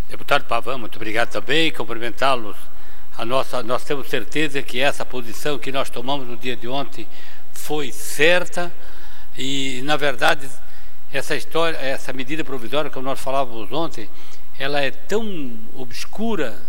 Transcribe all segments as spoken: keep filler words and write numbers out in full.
Deputado Pavão, muito obrigado também, cumprimentá-los. A nossa, nós temos certeza que essa posição que nós tomamos no dia de ontem foi certa e, na verdade, essa história, essa medida provisória, como nós falávamos ontem, ela é tão obscura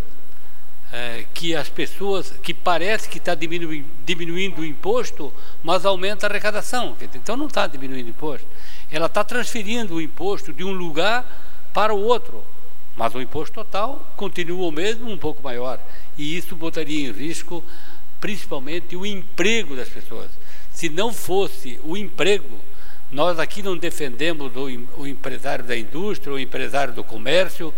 é, que as pessoas, que parece que está diminuindo, diminuindo o imposto, mas aumenta a arrecadação. Então não está diminuindo o imposto. Ela está transferindo o imposto de um lugar para o outro, mas o imposto total continua o mesmo, um pouco maior. E isso botaria em risco, principalmente, o emprego das pessoas. Se não fosse o emprego, nós aqui não defendemos o, o empresário da indústria, o empresário do comércio,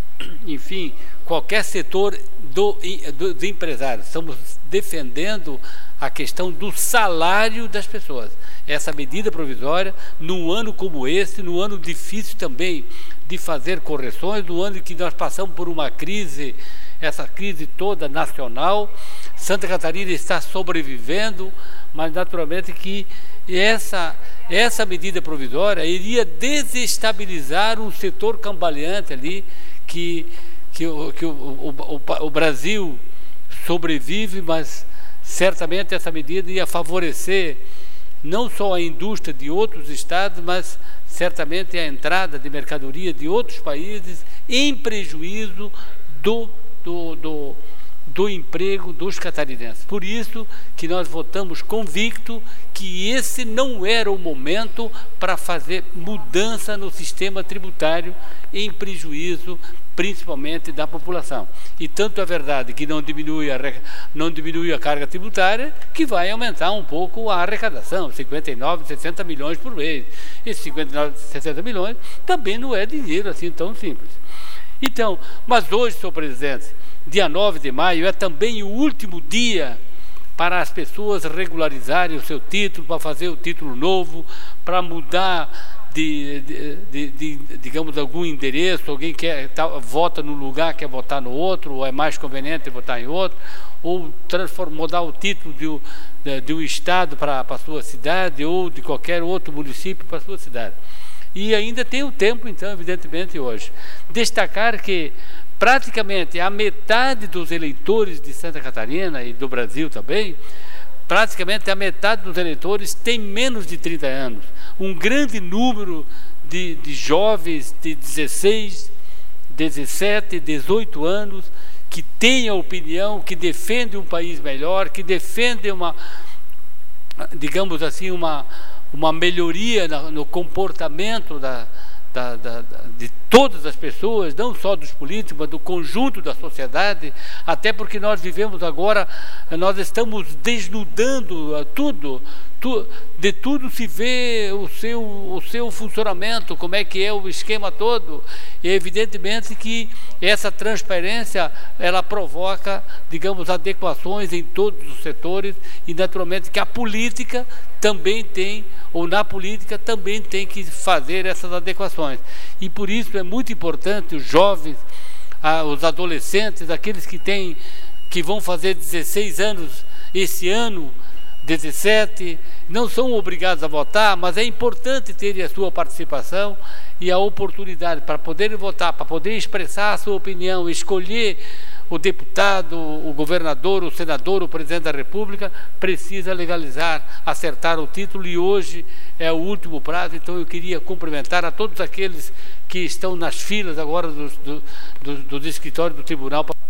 enfim, qualquer setor do, do, do empresário. Estamos defendendo a questão do salário das pessoas. Essa medida provisória, num ano como esse, num ano difícil também de fazer correções, no ano em que nós passamos por uma crise, essa crise toda nacional, Santa Catarina está sobrevivendo, mas naturalmente que essa, essa medida provisória iria desestabilizar um setor cambaleante ali, que, que, que o, o, o, o Brasil sobrevive, mas certamente essa medida ia favorecer não só a indústria de outros estados, mas certamente a entrada de mercadoria de outros países em prejuízo do, do, do, do emprego dos catarinenses. Por isso que nós votamos convicto que esse não era o momento para fazer mudança no sistema tributário em prejuízo principalmente da população. E tanto é verdade que não diminui, a, não diminui a carga tributária, que vai aumentar um pouco a arrecadação, cinquenta e nove, sessenta milhões por mês. Esses cinquenta e nove, sessenta milhões também não é dinheiro assim tão simples. Então, mas hoje, senhor presidente, dia nove de maio, é também o último dia para as pessoas regularizarem o seu título, para fazer o título novo, para mudar De, de, de, de, digamos, algum endereço, alguém quer, tá, vota num lugar, quer votar no outro, ou é mais conveniente votar em outro, ou transformar, mudar o título de, de, de um estado para a sua cidade, ou de qualquer outro município para a sua cidade. E ainda tem o tempo, então, evidentemente, hoje. Destacar que praticamente a metade dos eleitores de Santa Catarina e do Brasil também, praticamente a metade dos eleitores tem menos de trinta anos. Um grande número de, de jovens de dezesseis, dezessete, dezoito anos que têm a opinião, que defendem um país melhor, que defendem uma, digamos assim, uma, uma melhoria no, no comportamento da, da, da, de todas as pessoas, não só dos políticos, mas do conjunto da sociedade, até porque nós vivemos agora, nós estamos desnudando tudo, tu, de tudo se vê o seu, o seu funcionamento, como é que é o esquema todo, e evidentemente que essa transparência, ela provoca, digamos, adequações em todos os setores, e naturalmente que a política também tem, ou na política também tem que fazer essas adequações. E por isso é muito importante os jovens, ah, os adolescentes, aqueles que têm, que vão fazer dezesseis anos esse ano, dezessete, não são obrigados a votar, mas é importante terem a sua participação e a oportunidade para poderem votar, para poder expressar a sua opinião, escolher o deputado, o governador, o senador, o presidente da República, precisa legalizar, acertar o título, e hoje é o último prazo. Então eu queria cumprimentar a todos aqueles que estão nas filas agora dos, do, do, dos escritórios do Tribunal.